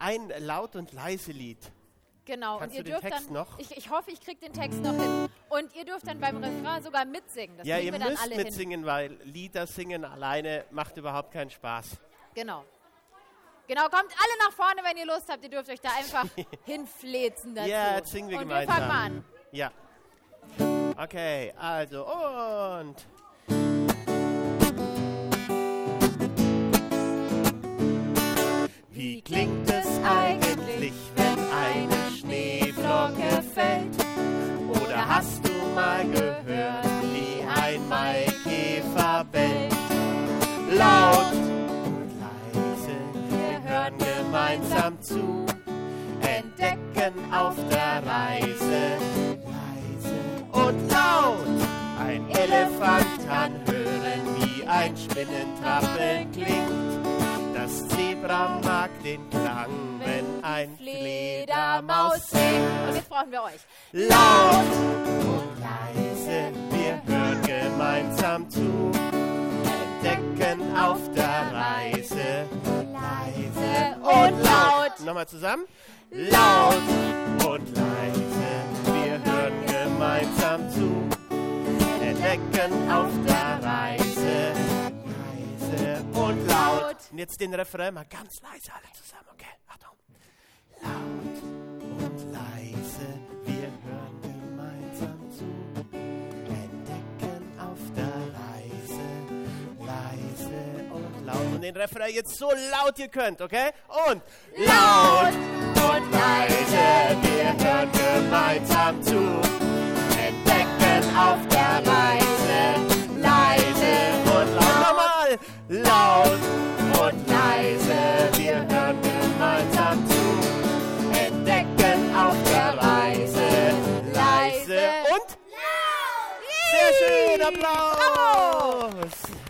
ein Laut- und Leise-Lied. Genau. Kannst und ihr du den dürft Text dann, noch? Ich hoffe, ich kriege den Text noch hin. Und ihr dürft dann beim Refrain sogar mitsingen. Das Ja, kriegen ihr wir dann müsst alle mitsingen, weil Lieder singen alleine macht überhaupt keinen Spaß. hin. Genau. Genau, kommt alle nach vorne, wenn ihr Lust habt. Ihr dürft euch da einfach hinfläzen dazu. Ja, jetzt singen wir und gemeinsam. wir fangen mal an. Ja. Okay, also und... Wie klingt es eigentlich, wenn eine Schneeflocke fällt? Oder hast du mal gehört, wie ein Maikäfer bellt? Laut und leise, wir hören gemeinsam zu, entdecken auf der Reise, leise und laut. Ein Elefant kann hören, wie ein Spinnentrappeln klingt. Das Zebra mag den Klang, wenn ein Fledermaus singt. Und jetzt brauchen wir euch. Laut und leise, wir hören gemeinsam zu, entdecken auf der Reise, leise und laut. Nochmal zusammen. Laut und leise, wir hören gemeinsam zu, entdecken auf der Reise, leise und laut. Und jetzt den Refrain mal ganz leise alle zusammen, okay? Achtung. Laut und leise, wir hören gemeinsam zu, entdecken auf der Reise, leise und laut. Und den Refrain jetzt so laut ihr könnt, okay? Und laut und leise, wir hören gemeinsam zu, entdecken auf der Reise, leise und laut. Nochmal! Laut und leise, wir hören gemeinsam zu, entdecken auf der Reise, leise und laut! Sehr schön, Applaus!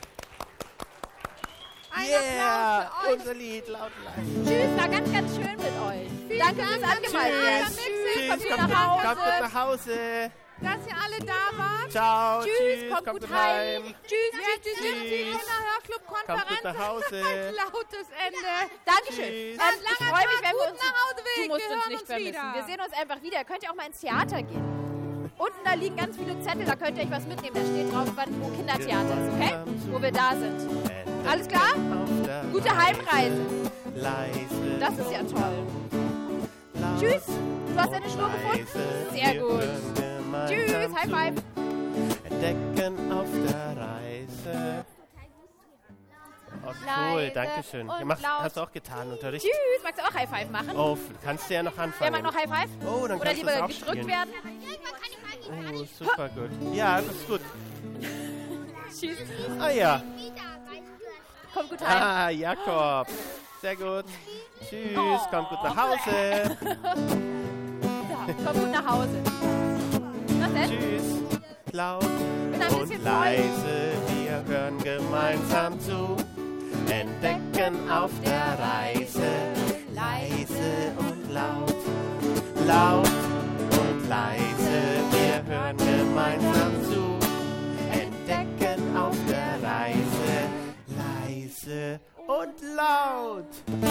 Yeah, unser Lied, laut und leise. Tschüss, war ganz, ganz schön mit euch. Danke fürs Angemalt werden. Tschüss, Kommt gut kommt nach Hause. gut nach Hause. Dass ihr alle da wart. Ciao, Tschüss, kommt gut heim. Tschüss, Tschüss. Kinderhörclub-Konferenz. Kommt gut nach Hause. Ein lautes Ende. Dankeschön. Tschüss. Ich freue mich, wenn wir uns... Nach Hause Du musst uns nicht vermissen. wieder. Wir sehen uns einfach wieder. Ihr könnt ja auch mal ins Theater gehen. Unten da liegen ganz viele Zettel, da könnt ihr euch was mitnehmen. Da steht drauf, wo Kindertheater ist, okay? Wo wir da sind. Alles klar? Gute Heimreise. Leise. Das ist ja toll. Tschüss. Du hast deine Schnur gefunden? Sehr gut. Tschüss, High Five. Entdecken auf der Reise. Oh, cool, Leise danke schön. und Machst, laut. hast du auch getan, Unterricht? Tschüss. Magst du auch High Five machen? Oh, kannst du ja noch Wer anfangen. mag noch High Five? Oh, dann Oder kannst du es lieber auch gedrückt spielen. werden? Oh, super gut. Ja, das ist gut. Tschüss. Ah ja. Komm gut heim. Ah, Jakob. Sehr gut. Tschüss, kommt gut nach Hause. Ja, komm gut nach Hause. Was denn? Tschüss. Laut Bin ein bisschen und leise, wir hören gemeinsam zu, entdecken auf der Reise, leise und laut. Laut und leise, wir hören gemeinsam zu, entdecken auf der Reise, leise und laut.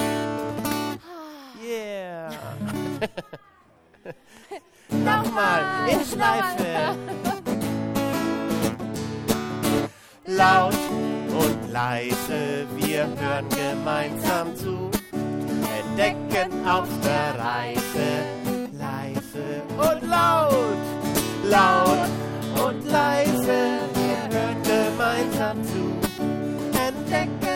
Yeah. Nochmal, in Schleife. Laut und leise, wir hören gemeinsam zu, entdecken auf der Reise, leise und laut. Laut und leise, wir hören gemeinsam zu, entdecken